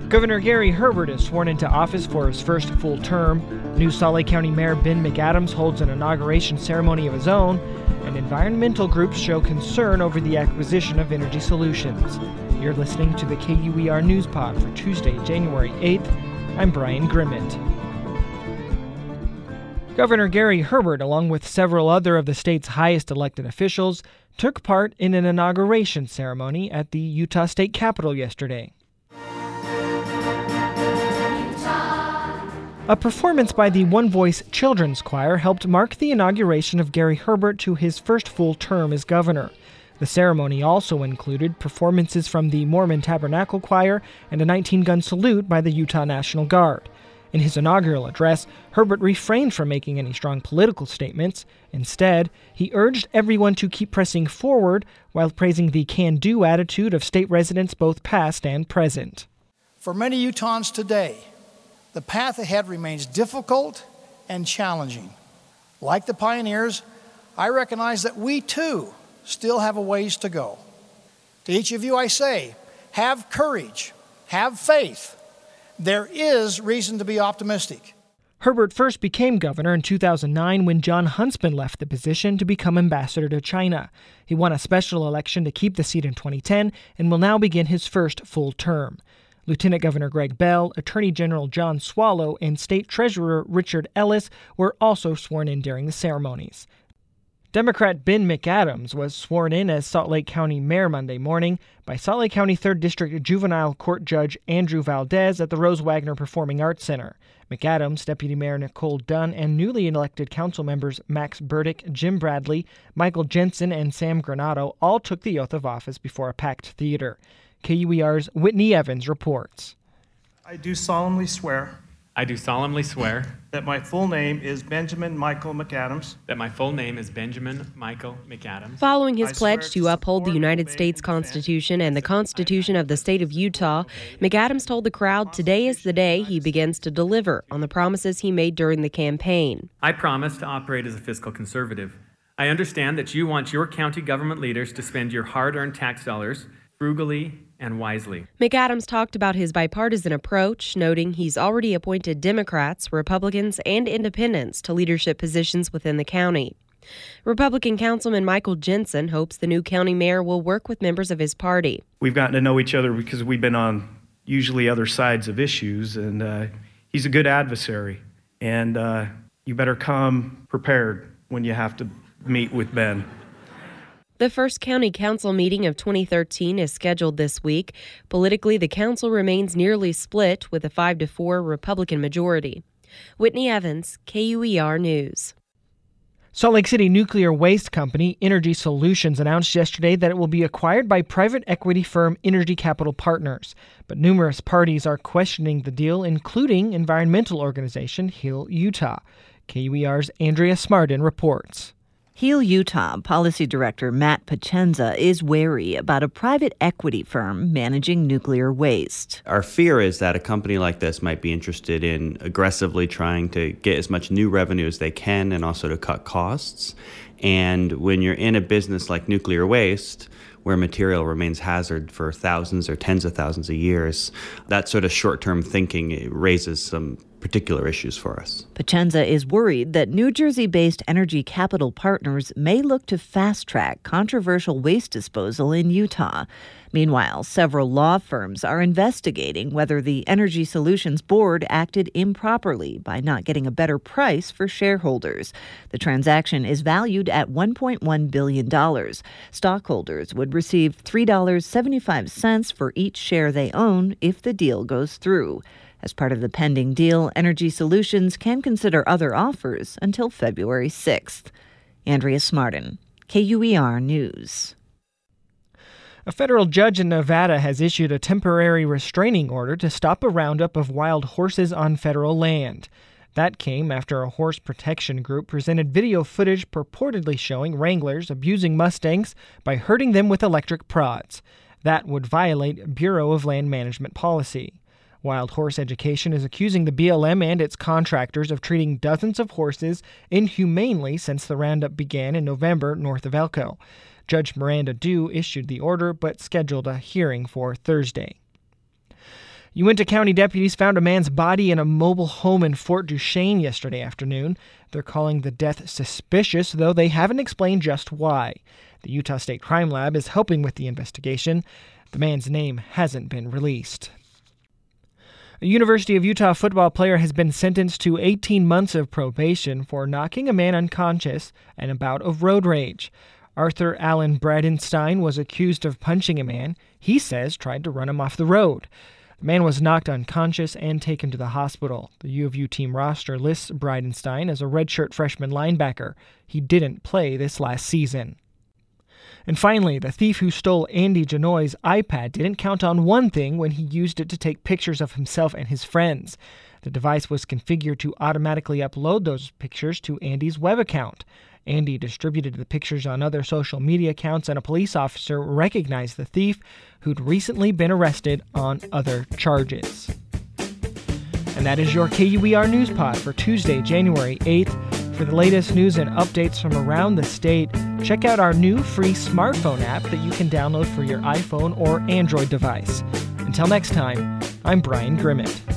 Governor Gary Herbert is sworn into office for his first full term. New Salt Lake County Mayor Ben McAdams holds an inauguration ceremony of his own, and environmental groups show concern over the acquisition of Energy Solutions. You're listening to the KUER News Pod for Tuesday, January 8th. I'm Brian Grimmett. Governor Gary Herbert, along with several other of the state's highest elected officials, took part in an inauguration ceremony at the Utah State Capitol yesterday. A performance by the One Voice Children's Choir helped mark the inauguration of Gary Herbert to his first full term as governor. The ceremony also included performances from the Mormon Tabernacle Choir and a 19-gun salute by the Utah National Guard. In his inaugural address, Herbert refrained from making any strong political statements. Instead, he urged everyone to keep pressing forward while praising the can-do attitude of state residents both past and present. For many Utahns today, the path ahead remains difficult and challenging. Like the pioneers, I recognize that we too still have a ways to go. To each of you I say, have courage, have faith. There is reason to be optimistic. Herbert first became governor in 2009 when Jon Huntsman left the position to become ambassador to China. He won a special election to keep the seat in 2010 and will now begin his first full term. Lieutenant Governor Greg Bell, Attorney General John Swallow, and State Treasurer Richard Ellis were also sworn in during the ceremonies. Democrat Ben McAdams was sworn in as Salt Lake County Mayor Monday morning by Salt Lake County 3rd District Juvenile Court Judge Andrew Valdez at the Rose Wagner Performing Arts Center. McAdams, Deputy Mayor Nicole Dunn, and newly elected council members Max Burdick, Jim Bradley, Michael Jensen, and Sam Granado all took the oath of office before a packed theater. KUER's Whitney Evans reports. I do solemnly swear that my full name is Benjamin Michael McAdams. Following his pledge to uphold the United States Constitution and the Constitution of the state of Utah, McAdams told the crowd today is the day he begins to deliver on the promises he made during the campaign. I promise to operate as a fiscal conservative. I understand that you want your county government leaders to spend your hard-earned tax dollars frugally and wisely. McAdams talked about his bipartisan approach, noting he's already appointed Democrats, Republicans, and Independents to leadership positions within the county. Republican Councilman Michael Jensen hopes the new county mayor will work with members of his party. We've gotten to know each other because we've been on usually other sides of issues, and he's a good adversary. And you better come prepared when you have to meet with Ben. The first county council meeting of 2013 is scheduled this week. Politically, the council remains nearly split with a 5-4 Republican majority. Whitney Evans, KUER News. Salt Lake City Nuclear Waste Company Energy Solutions announced yesterday that it will be acquired by private equity firm Energy Capital Partners. But numerous parties are questioning the deal, including environmental organization Heal Utah. KUER's Andrea Smarden reports. Heal Utah Policy Director Matt Pacenza is wary about a private equity firm managing nuclear waste. Our fear is that a company like this might be interested in aggressively trying to get as much new revenue as they can and also to cut costs. And when you're in a business like nuclear waste, where material remains hazard for thousands or tens of thousands of years, that sort of short-term thinking raises some particular issues for us. Pacenza is worried that New Jersey-based Energy Capital Partners may look to fast-track controversial waste disposal in Utah. Meanwhile, several law firms are investigating whether the Energy Solutions Board acted improperly by not getting a better price for shareholders. The transaction is valued at $1.1 billion. Stockholders would receive $3.75 for each share they own if the deal goes through. As part of the pending deal, Energy Solutions can consider other offers until February 6th. Andrea Smarden, KUER News. A federal judge in Nevada has issued a temporary restraining order to stop a roundup of wild horses on federal land. That came after a horse protection group presented video footage purportedly showing wranglers abusing Mustangs by hurting them with electric prods. That would violate Bureau of Land Management policy. Wild Horse Education is accusing the BLM and its contractors of treating dozens of horses inhumanely since the roundup began in November north of Elko. Judge Miranda Dew issued the order but scheduled a hearing for Thursday. Uinta County deputies found a man's body in a mobile home in Fort Duchesne yesterday afternoon. They're calling the death suspicious, though they haven't explained just why. The Utah State Crime Lab is helping with the investigation. The man's name hasn't been released. A University of Utah football player has been sentenced to 18 months of probation for knocking a man unconscious in a bout of road rage. Arthur Allen Bradenstein was accused of punching a man he says tried to run him off the road. The man was knocked unconscious and taken to the hospital. The U of U team roster lists Bradenstein as a redshirt freshman linebacker. He didn't play this last season. And finally, the thief who stole Andy Genoy's iPad didn't count on one thing when he used it to take pictures of himself and his friends. The device was configured to automatically upload those pictures to Andy's web account. Andy distributed the pictures on other social media accounts, and a police officer recognized the thief, who'd recently been arrested on other charges. And that is your KUER News Pod for Tuesday, January 8th. For the latest news and updates from around the state, check out our new free smartphone app that you can download for your iPhone or Android device. Until next time, I'm Brian Grimmett.